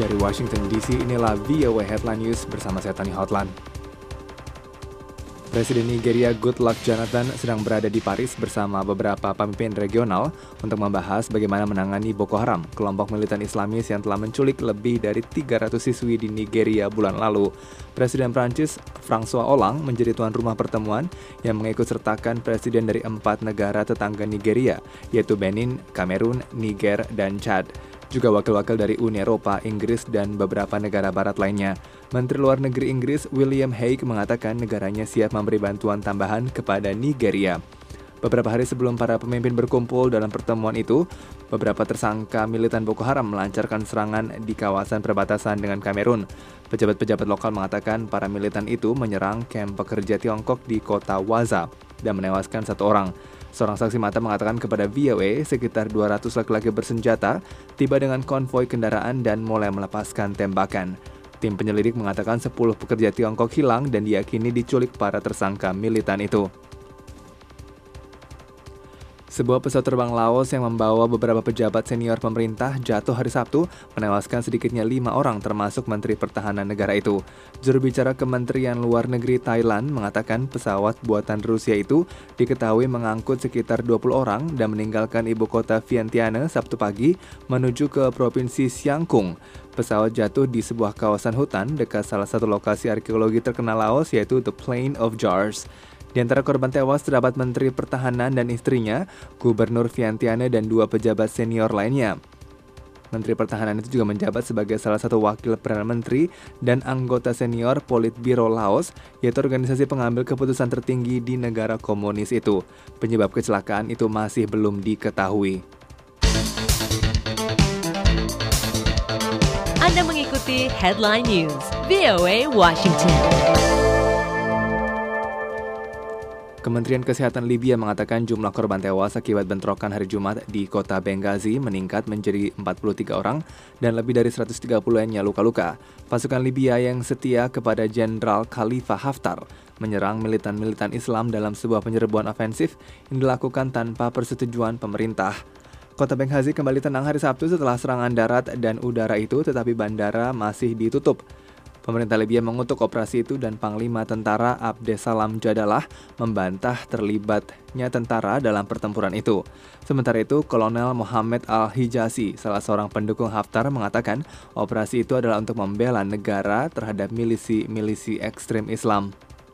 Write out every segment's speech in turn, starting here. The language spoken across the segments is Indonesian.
Dari Washington DC, inilah VOA Headline News bersama saya Tony Hotland. Presiden Nigeria Goodluck Jonathan sedang berada di Paris bersama beberapa pemimpin regional untuk membahas bagaimana menangani Boko Haram, kelompok militan Islamis yang telah menculik lebih dari 300 siswi di Nigeria bulan lalu. Presiden Prancis François Hollande menjadi tuan rumah pertemuan yang mengikut sertakan presiden dari 4 negara tetangga Nigeria, yaitu Benin, Kamerun, Niger, dan Chad. Juga wakil-wakil dari Uni Eropa, Inggris, dan beberapa negara barat lainnya. Menteri Luar Negeri Inggris William Hague mengatakan negaranya siap memberi bantuan tambahan kepada Nigeria. Beberapa hari sebelum para pemimpin berkumpul dalam pertemuan itu, beberapa tersangka militan Boko Haram melancarkan serangan di kawasan perbatasan dengan Kamerun. Pejabat-pejabat lokal mengatakan para militan itu menyerang kamp pekerja Tiongkok di kota Waza dan menewaskan 1 orang. Seorang saksi mata mengatakan kepada VOA sekitar 200 laki-laki bersenjata tiba dengan konvoi kendaraan dan mulai melepaskan tembakan. Tim penyelidik mengatakan 10 pekerja Tiongkok hilang dan diyakini diculik para tersangka militan itu. Sebuah pesawat terbang Laos yang membawa beberapa pejabat senior pemerintah jatuh hari Sabtu, menewaskan sedikitnya 5 orang termasuk Menteri Pertahanan negara itu. Juru bicara Kementerian Luar Negeri Thailand mengatakan pesawat buatan Rusia itu diketahui mengangkut sekitar 20 orang dan meninggalkan ibu kota Vientiane Sabtu pagi menuju ke Provinsi Siang Kung. Pesawat jatuh di sebuah kawasan hutan dekat salah satu lokasi arkeologi terkenal Laos, yaitu The Plain of Jars. Di antara korban tewas terdapat Menteri Pertahanan dan istrinya, Gubernur Vientiane, dan 2 pejabat senior lainnya. Menteri Pertahanan itu juga menjabat sebagai salah satu wakil Perdana Menteri dan anggota senior Politbiro Laos, yaitu organisasi pengambil keputusan tertinggi di negara komunis itu. Penyebab kecelakaan itu masih belum diketahui. Anda mengikuti Headline News, VOA Washington. Kementerian Kesehatan Libya mengatakan jumlah korban tewas akibat bentrokan hari Jumat di kota Benghazi meningkat menjadi 43 orang dan lebih dari 130 lainnya luka-luka. Pasukan Libya yang setia kepada Jenderal Khalifa Haftar menyerang militan-militan Islam dalam sebuah penyerbuan ofensif yang dilakukan tanpa persetujuan pemerintah. Kota Benghazi kembali tenang hari Sabtu setelah serangan darat dan udara itu, tetapi bandara masih ditutup. Pemerintah Libya mengutuk operasi itu dan Panglima Tentara Abdesalam Jadalah membantah terlibatnya tentara dalam pertempuran itu. Sementara itu, Kolonel Mohammed Al-Hijazi, salah seorang pendukung Haftar, mengatakan operasi itu adalah untuk membela negara terhadap milisi ekstrem Islam.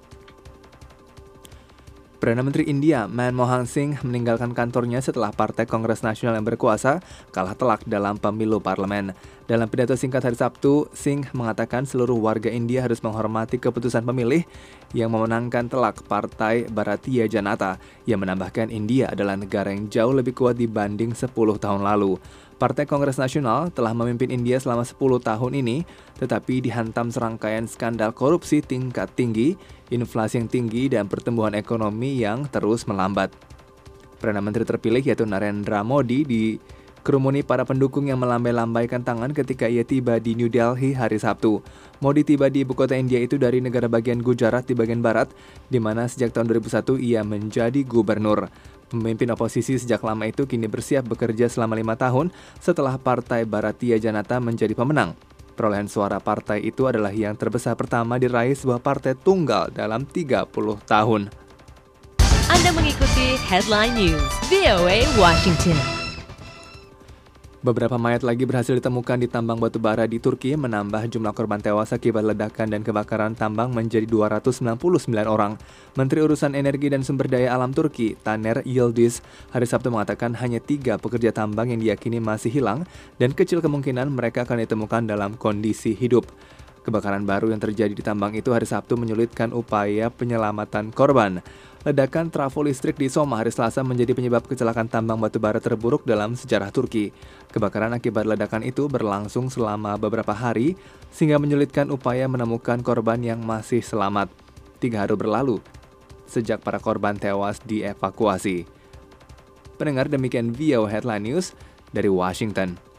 Perdana Menteri India Manmohan Singh meninggalkan kantornya setelah Partai Kongres Nasional yang berkuasa kalah telak dalam pemilu parlemen. Dalam pidato singkat hari Sabtu, Singh mengatakan seluruh warga India harus menghormati keputusan pemilih yang memenangkan telak Partai Bharatiya Janata, yang menambahkan India adalah negara yang jauh lebih kuat dibanding 10 tahun lalu. Partai Kongres Nasional telah memimpin India selama 10 tahun ini, tetapi dihantam serangkaian skandal korupsi tingkat tinggi, inflasi yang tinggi, dan pertumbuhan ekonomi yang terus melambat. Perdana Menteri terpilih yaitu Narendra Modi dikerumuni para pendukung yang melambai-lambaikan tangan ketika ia tiba di New Delhi hari Sabtu. Modi tiba di ibu kota India itu dari negara bagian Gujarat di bagian barat, di mana sejak tahun 2001 ia menjadi gubernur. Pemimpin oposisi sejak lama itu kini bersiap bekerja selama 5 tahun setelah Partai Bharatiya Janata menjadi pemenang. Perolehan suara partai itu adalah yang terbesar pertama diraih sebuah partai tunggal dalam 30 tahun. Anda mengikuti Headline News, VOA Washington. Beberapa mayat lagi berhasil ditemukan di tambang batu bara di Turki, menambah jumlah korban tewas akibat ledakan dan kebakaran tambang menjadi 299 orang. Menteri Urusan Energi dan Sumber Daya Alam Turki, Taner Yildiz, hari Sabtu mengatakan hanya 3 pekerja tambang yang diyakini masih hilang dan kecil kemungkinan mereka akan ditemukan dalam kondisi hidup. Kebakaran baru yang terjadi di tambang itu hari Sabtu menyulitkan upaya penyelamatan korban. Ledakan trafo listrik di Soma hari Selasa menjadi penyebab kecelakaan tambang batu bara terburuk dalam sejarah Turki. Kebakaran akibat ledakan itu berlangsung selama beberapa hari, sehingga menyulitkan upaya menemukan korban yang masih selamat. 3 hari berlalu sejak para korban tewas dievakuasi. Pendengar, demikian VOA Headline News dari Washington.